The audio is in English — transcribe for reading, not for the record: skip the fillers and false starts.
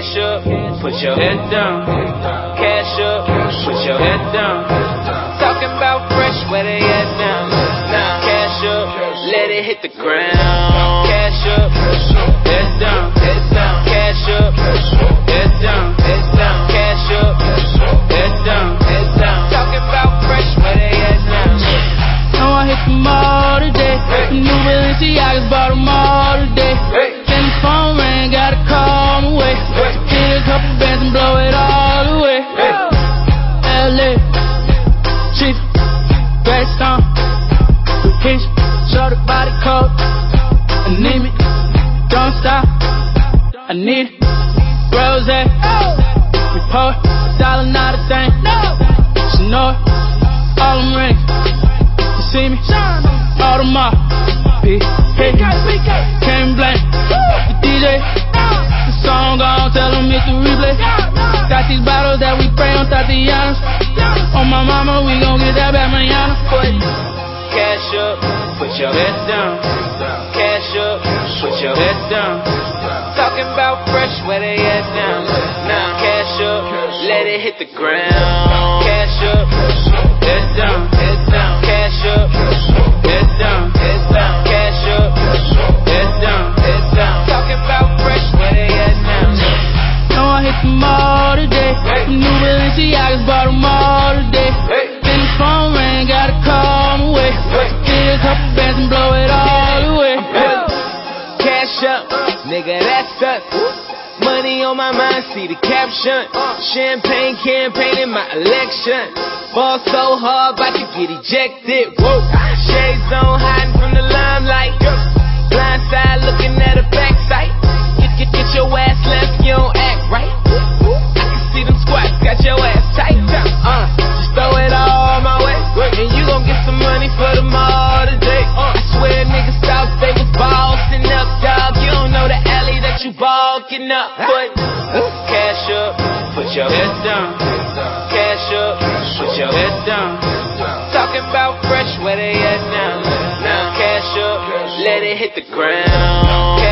Cash up, put your head down. Cash up, put your head down. Talking about fresh, where they at now? Cash up, let it hit the ground. Cash up, head down, head down. Cash up, head down, head down. Cash up, head down, head down. Talking about fresh, where they at now? Know I hit them all today. New Balenciagas bought them all today. Then the phone rang, gotta call my way. Hit a couple bands and blow it all away. LA, Chief, Greystone, Hitch, short the body coat. I need me, don't stop. I need it, rose, report, $1 not a thing. She know it, all them rings. You see me, all them up. Can't blame the DJ. The song gon' tell them it's the replay. Got these bottles that we spray on Tatiana's. On my mama, we gon' get that bad manana. Cash up, put your head down. Cash up, put your head down. Talking about fresh, where they at now? Cash up, let it hit the ground. Cash up, head down, head down. Cash up, head down, head down. Cash up, head down, head down. Talking about fresh, where they at now? Know I hit them all today. New Balenciagas bought them all today. Then the phone rang, gotta call my way. Hit a couple bands and blow it all away. Cash up, nigga, that's us. Money on my mind, see the caption. Champagne campaign in my election. Ball so hard, about to get ejected. Whoa. Shades on, hiding from the limelight. Blindside, looking at a backside. Get your ass left, you don't act right. I can see them squats, got your ass tight. Just throw it all my way, and you gon' get some money for them all today. I swear niggas thought they was bossing up, dog. You don't know the alley that you balking up. But cash up, put your head down. Cash up, put your head down. Talking about fresh, where they at now? Cash up, let it hit the ground.